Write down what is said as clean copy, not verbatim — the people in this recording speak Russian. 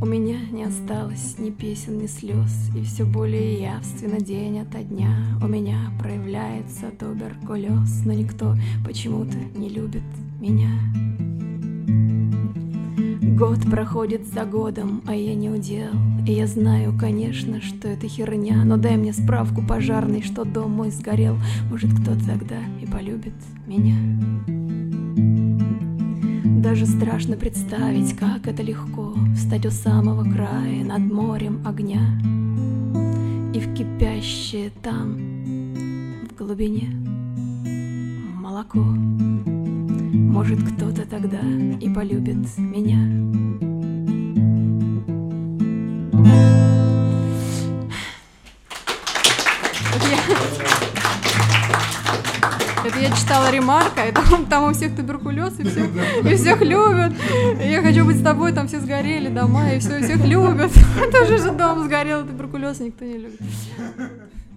У меня не осталось ни песен, ни слез, и все более явственно день ото дня у меня проявляется туберкулез, но никто почему-то не любит меня. Год проходит за годом, а я не удел, и я знаю, конечно, что это херня, но дай мне справку пожарной, что дом мой сгорел, может, кто-то тогда и полюбит меня. Даже страшно представить, как это легко встать у самого края над морем огня и в кипящее там, в глубине, молоко. Может, кто-то тогда и полюбит меня. Это я читала Ремарка, и там у всех туберкулез, и всех любят. И я хочу быть с тобой, там все сгорели дома, и всех любят. Тоже же дом сгорел, туберкулез никто не любит.